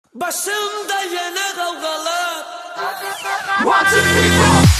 Başımda yine kavgalar. One, two, three, four.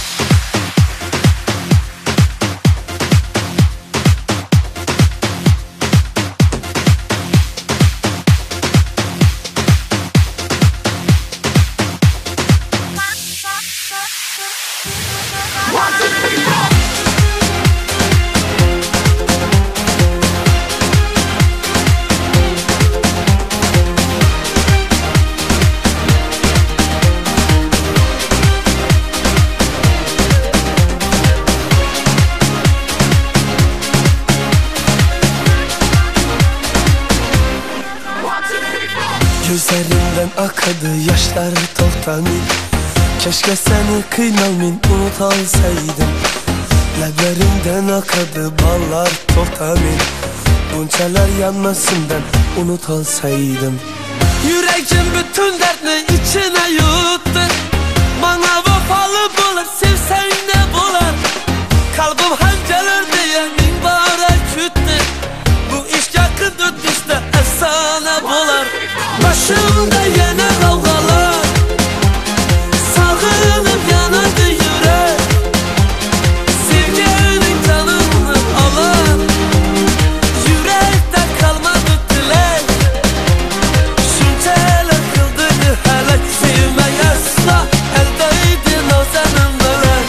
Gözlerimden akadı yaşlar toftamin. Keşke seni kıynalmin unut alsaydım. Leblerimden akadı ballar toftamin. Bunçalar yanmasın ben unut alsaydım. Yüreğim bütün dertini içine yuttu. Bana vefalı bular, sevsen ne bular? Kalbim hangelir diye minbara küttü. Bu iş yakın ötüşte efsane bular. Başımda yine kavgalar. Sağınıp yanadı yürek. Sevginin canını alan. Yürekte kalmadı dilek. Şunteler kıldırdı helak. Sevmeyi asla eldeydi nazenin melek.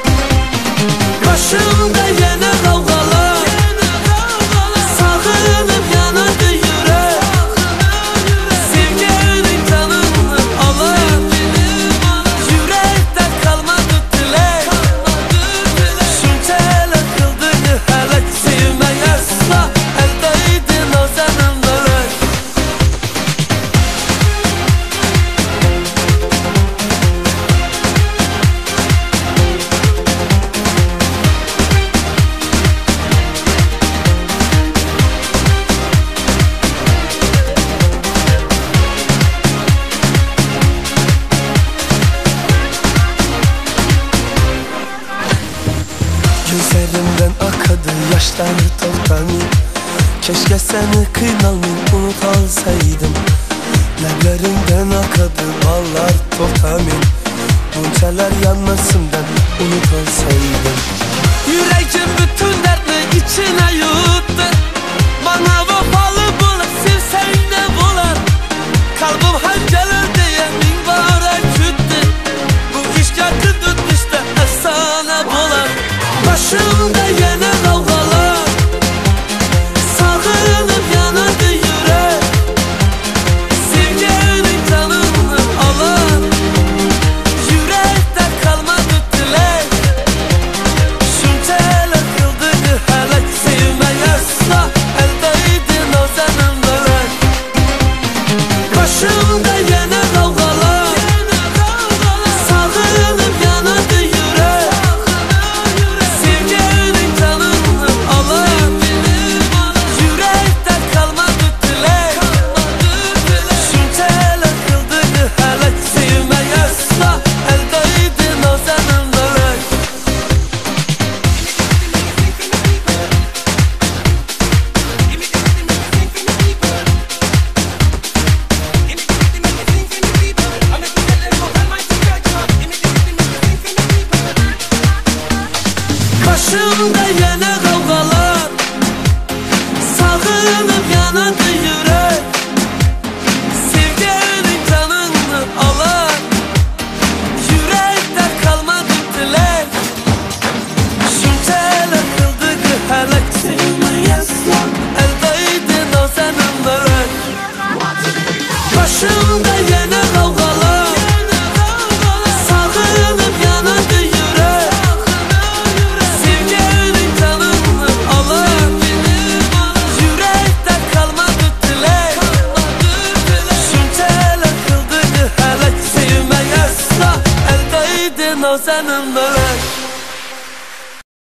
Başımda yine kavgalar. Sağınıp yanadı yürek. Sevginin canını alan. Yürekte kalmadı dilek. Şunteler kıldırdı helak. Sevmeyi asla eldeydi nazenin melek. Gözlerimden akadı yaşlar toftamin. Keşke seni kıynalmin unut alsaydım. Leblerimden akadı ballar toftamin. Bunçalar yanmasın ben unut alsaydım. Yüreğim bütün dertini içine yuttu. Bana vefalı bular, sevsen ne bular? Kalbim hangelir diye minbara küttü. Bu iş yakın ötmüşte efsane bular. Başımda yine kavgalar. Sağınıp yanadı yürek. Sevginin canını alan. Yürekte kalmadı dilek. Şunteler kıldırdı helak. Sevmeyi asla eldeydi nazenin melek. Başımda yine kavgalar. Sağınıp yanadı yürek. Sevginin canını alan. Yürekte kalmadı dilek. Şunteler kıldırdı helak. Sevmeyi asla eldeydi nazenin melek. Başımda yine kavgalar. Sağınıp yanadı yürek. Sevginin canını alan. Yürekte kalmadı dilek. Şunteler kıldırdı helak. Sevmeyi asla eldeydi nazenin melek. Başımda yine kavgalar. Sağınıp yanadı yürek. Sevginin canını alan. Yürekte kalmadı dilek. Şunteler kıldırdı helak. Sevmeyi asla eldeydi nazenin melek.